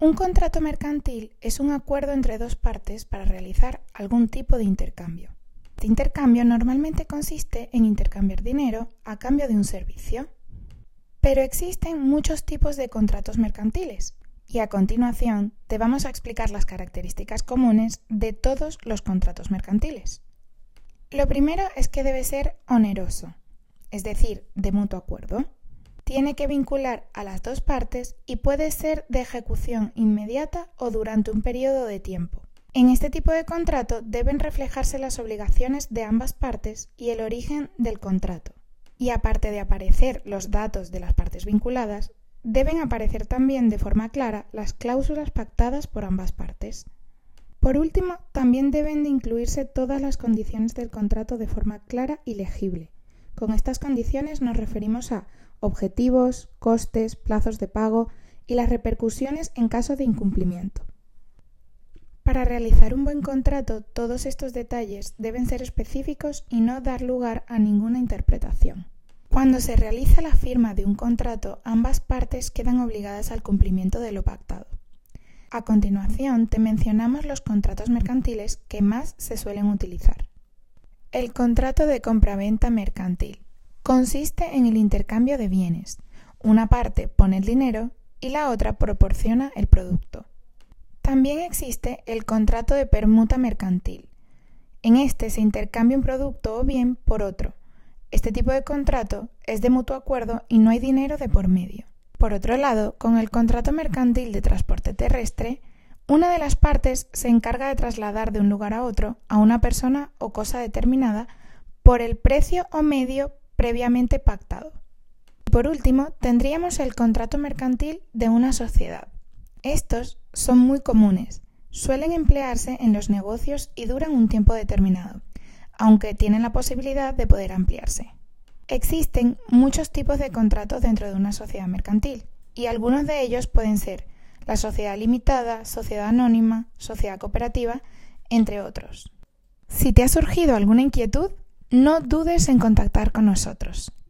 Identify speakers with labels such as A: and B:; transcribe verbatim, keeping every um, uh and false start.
A: Un contrato mercantil es un acuerdo entre dos partes para realizar algún tipo de intercambio. Este intercambio normalmente consiste en intercambiar dinero a cambio de un servicio. Pero existen muchos tipos de contratos mercantiles y a continuación te vamos a explicar las características comunes de todos los contratos mercantiles. Lo primero es que debe ser oneroso, es decir, de mutuo acuerdo. Tiene que vincular a las dos partes y puede ser de ejecución inmediata o durante un periodo de tiempo. En este tipo de contrato deben reflejarse las obligaciones de ambas partes y el origen del contrato. Y aparte de aparecer los datos de las partes vinculadas, deben aparecer también de forma clara las cláusulas pactadas por ambas partes. Por último, también deben de incluirse todas las condiciones del contrato de forma clara y legible. Con estas condiciones nos referimos a objetivos, costes, plazos de pago y las repercusiones en caso de incumplimiento. Para realizar un buen contrato, todos estos detalles deben ser específicos y no dar lugar a ninguna interpretación. Cuando se realiza la firma de un contrato, ambas partes quedan obligadas al cumplimiento de lo pactado. A continuación, te mencionamos los contratos mercantiles que más se suelen utilizar. El contrato de compraventa mercantil consiste en el intercambio de bienes. Una parte pone el dinero y la otra proporciona el producto. También existe el contrato de permuta mercantil. En este se intercambia un producto o bien por otro. Este tipo de contrato es de mutuo acuerdo y no hay dinero de por medio. Por otro lado, con el contrato mercantil de transporte terrestre, una de las partes se encarga de trasladar de un lugar a otro a una persona o cosa determinada por el precio o medio previamente pactado. Por último, tendríamos el contrato mercantil de una sociedad. Estos son muy comunes, suelen emplearse en los negocios y duran un tiempo determinado, aunque tienen la posibilidad de poder ampliarse. Existen muchos tipos de contratos dentro de una sociedad mercantil, y algunos de ellos pueden ser la sociedad limitada, sociedad anónima, sociedad cooperativa, entre otros. Si te ha surgido alguna inquietud, no dudes en contactar con nosotros.